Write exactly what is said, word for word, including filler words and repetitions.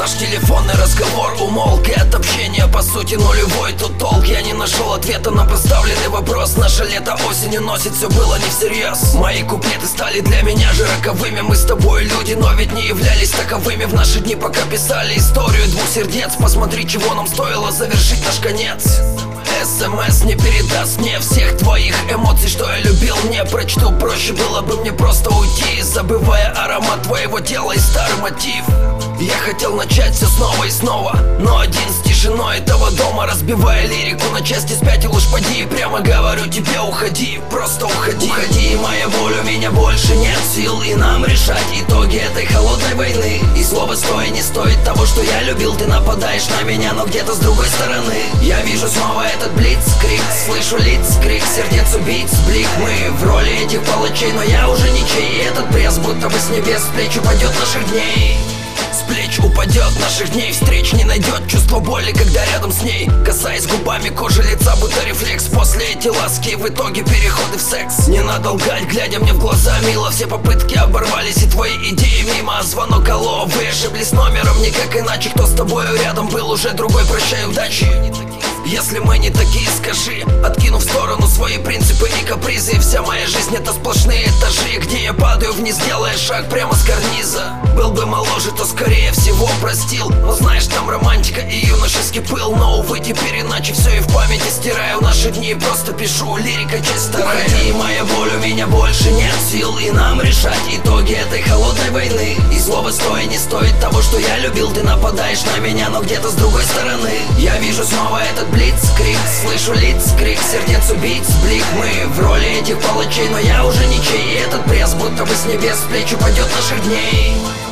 Наш телефонный разговор умолк, и от общения по сути нулевой тут толк. Я не нашел ответа на поставленный вопрос. Наше лето осенью носит, все было не всерьез. Мои куплеты стали для меня же роковыми. Мы с тобой люди, но ведь не являлись таковыми в наши дни, пока писали историю двух сердец. Посмотри, чего нам стоило завершить наш конец. СМС не передаст мне всех твоих эмоций, что я любил, не прочту. Проще было бы мне просто уйти, забывая аромат твоего тела и старый мотив. Я хотел начать все снова и снова, но один с тишиной этого дома, разбивая лирику на части, спятил. Уж поди, прямо говорю тебе, уходи, просто уходи. Уходи, моя боль, у меня больше нет сил, и нам решать итоги этой холодной войны. И слово «стой» не стоит того, что я любил. Ты нападаешь на меня, но где-то с другой стороны. Я вижу снова этот блиц-крик, слышу лиц-крик сердец убийц, блик. Мы в роли этих палачей, но я уже ничей. И этот пресс будто бы с небес с плеч упадет наших дней. С плеч упадет наших дней, встреч не найдет чувство боли, когда рядом с ней. Касаясь губами кожи лица, будто рефлекс. После эти ласки в итоге переходы в секс. Не надо лгать, глядя мне в глаза, мило. Все попытки оборвались, и твои идеи мимо. Звонок, алло, вы ошиблись номером, никак иначе. Кто с тобою рядом был, уже другой, прощай, удачи. Если мы не такие, скажи, откинув в сторону свои принципы и капризы. Вся моя жизнь это сплошные этажи, где я падаю вниз, делая шаг прямо с карниза. Был бы моложе, то скорее всего простил, но знаешь, там романтика и юношеский пыл. Но увы, теперь иначе все и в памяти стираю. Наши дни просто пишу, лирика часть вторая. Уходи, моя боль, у меня больше нет сил, и нам решать итоги этой холодной войны. И слово «стой» не стоит того, что я любил. Ты нападаешь на меня, но где-то с другой стороны. Я вижу снова этот блиц-крик, слышу лиц-крик сердец убийц, блик. Мы в роли этих палачей, но я уже ничей. И этот пресс будто бы с небес с плеч упадет наших дней.